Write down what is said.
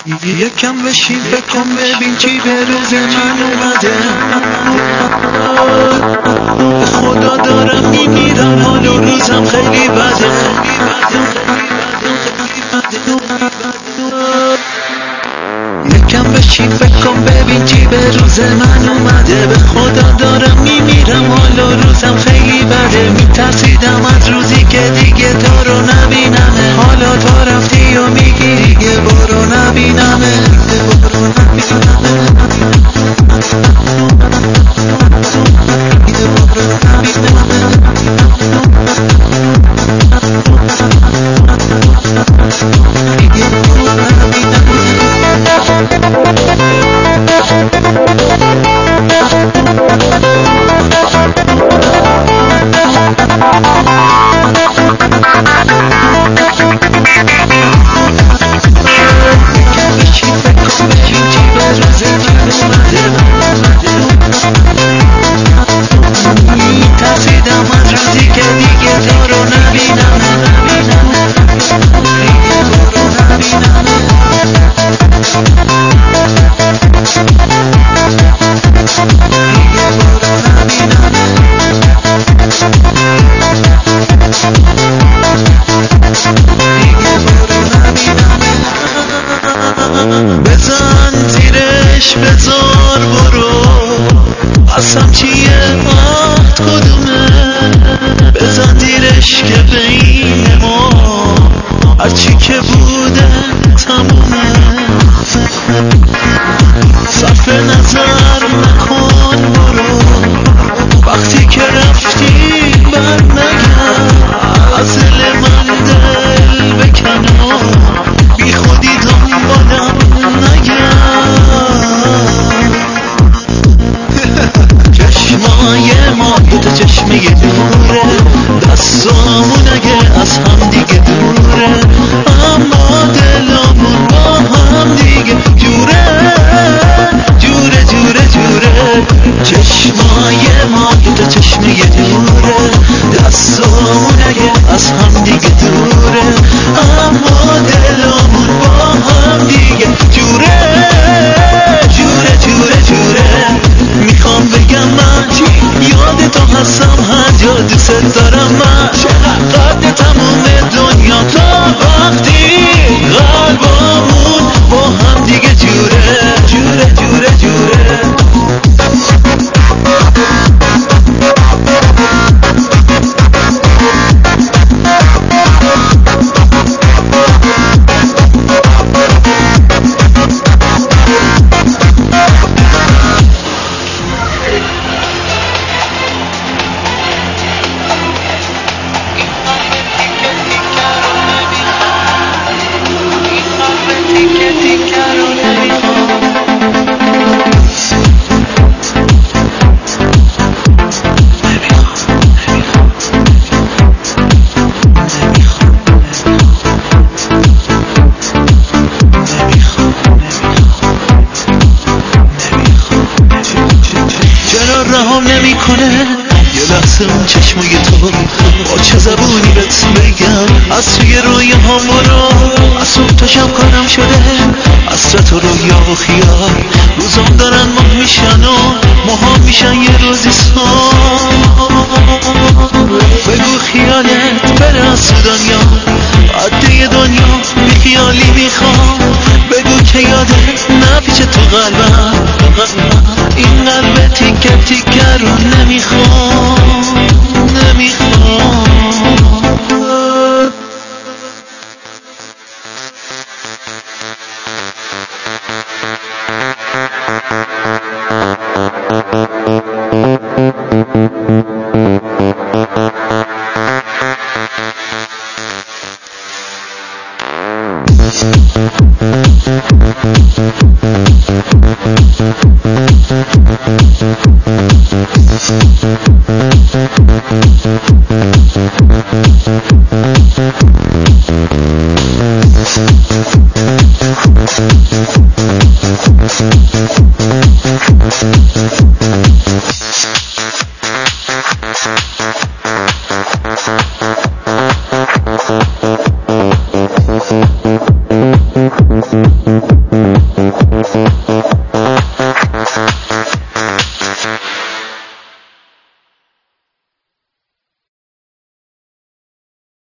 یکم بشین بکن ببین چی به روز من اومده. به خدا دارم میمیرم، حال و روزم خیلی بده. یکم بشین بکن ببین چی به روز من اومده. به خدا دارم میمیرم، حال و روزم خیلی بده. میترسیدم از روزی که دیگه تو رو نبینمه. حالا تو رفتی و میگی دیگه برو نبینمه. بزن زیرش بزار برو، قسم چیه عهد کدومه. بزن زیرش که بین ما هرچی که بوده تمومه. صرف نظر نکن برو، وقتی که رفتی بر نگرد. از دل من دل بکن و بی خودی دنبالم چشمای ما دوتا چشمه دوره، دستامون اگه از هم دیگه دوره، اما دلامون با هم دیگه جوره جوره جوره جوره. چشمای ما دوتا چشمه دوره، دستامون اگه از هم دیگه دوره، اما دلامون با هم دیگه جوره جوره جوره جوره. میخوام بگم من یاد تو هستم، هر جا دوست دارم من. قد تموم دنیا تا وقتی قلبامون با هم دیگه جوره جوره جوره جوره. رها نمی کنه یه لحظه اون چشمای تو، با چه زبونی بهت بگم. از توی روی هم برو، از صبح تا شب کارم شده. حسرت و رویا و خیال روزام دارن ماه میشن و ماها میشن یه روزی سال. بگو خیالت بره از دنیا، عده دنیا بی خیالی میخوام. بگو که یادت نپیچه تو قلبم، این قلب تیکه تیکه رو نمیخوام نمیخوام.